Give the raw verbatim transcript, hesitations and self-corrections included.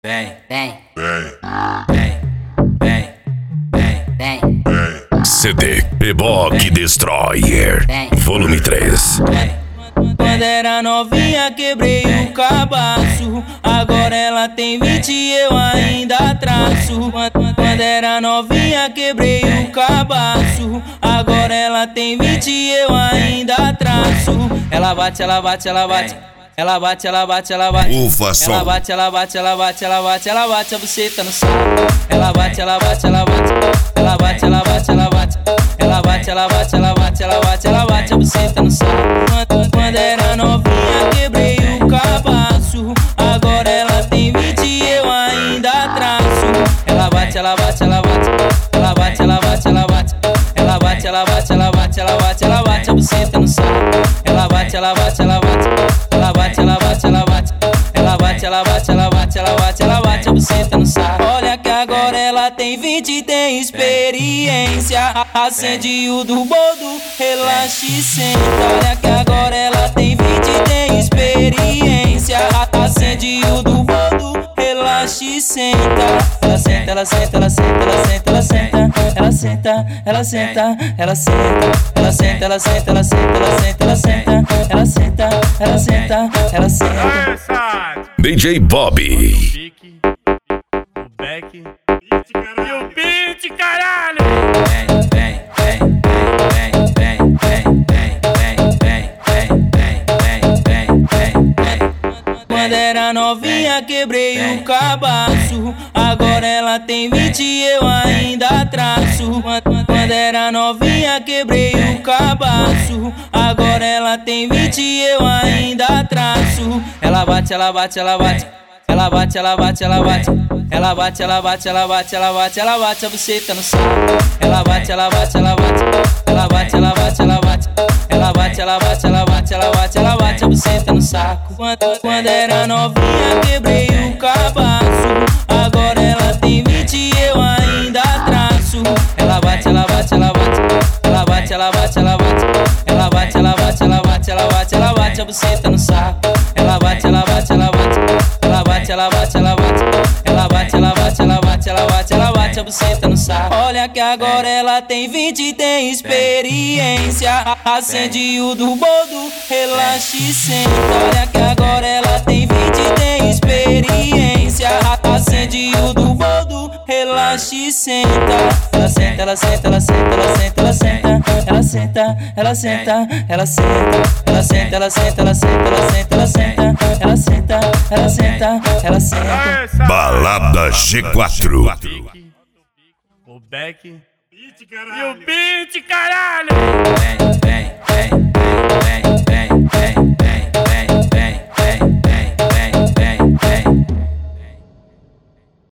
Vem, Vem, vem, vem, vem, vem, C D Beboque Destroyer, vem, volume três. vem. Quando era novinha quebrei o cabaço, agora ela tem vinte e eu ainda traço. Quando era novinha quebrei o cabaço, agora ela tem vinte e eu ainda traço. Ela bate, ela bate, ela bate. Ela bate, ela bate, ela bate. Ufa, Ela som. bate, ela bate, ela bate, ela bate, ela bate a buceta no saco. Ela bate, ela bate, ela bate. Ela bate, ela bate, ela bate. Ela bate, ela bate, ela bate, ela bate, ela bate a buceta no saco. Quando, quando era novinha quebrei o cabaço, agora ela tem vinte e eu ainda traço. Ela bate, ela bate, ela bate. Ela bate, ela bate, ela bate. Ela bate, ela bate, ela bate, ela bate, ela bate a buceta no saco. Ela bate, ela bate, ela bate. Ela bate, ela bate, ela bate. Ela bate, ela bate, ela bate, ela bate, ela bate a buceta no saco. Olha que agora ela tem vinte e tem experiência. Acende o do boldo, relaxa e senta. Olha que agora ela tem vinte e tem experiência. Acende o do boldo, relaxa e senta. Ela senta, ela senta, ela senta, ela senta, ela senta. Ela senta, ela senta, ela senta. Ela senta, ela senta, ela senta, ela senta, ela senta. Ela senta, ela senta, ela senta. D J Bobby. Pique, o Beck e o beat, caralho! Vem, vem, vem, vem, vem, vem, vem, vem, vem, vem, vem, vem, vem, vem. Quando era novinha quebrei o cabaço, agora ela tem vinte e eu ainda traço. Quando era novinha quebrei o cabaço, agora ela tem vinte e eu ainda traço. Ela bate, ela bate, ela bate. Ela bate, ela bate, ela bate. Ela bate, ela bate, ela bate, ela bate, ela bate a buceta no saco. Ela bate, ela bate, ela bate. Ela bate, ela bate, ela bate. Ela bate, ela bate, ela bate, ela bate, ela bate a buceta no saco. Quando, quando era novinha quebrei o cabaço, agora ela tem vinte e eu ainda traço. Ela bate, ela bate, ela bate. Ela bate, ela bate, ela bate. Ela bate, ela bate, ela bate, ela bate, ela bate a buceta no saco. Ela bate, ela bate, ela bate. Ela bate, ela bate, ela bate. Ela bate, ela bate, ela bate, ela bate, ela bate a buceta no saco. Olha que agora ela tem vinte e tem experiência. Acende o do boldo, relaxa e senta. Olha que agora ela tem vinte e tem experiência. Acende o do boldo, relaxa e senta. Ela senta, ela senta, ela senta, ela senta, ela senta. Ela senta, ela senta, ela senta. Ela senta, ela senta, ela senta, ela senta, ela senta. Ela senta, ela senta, ela senta. Balada G quatro. O Beck e o beat, caralho! Vem,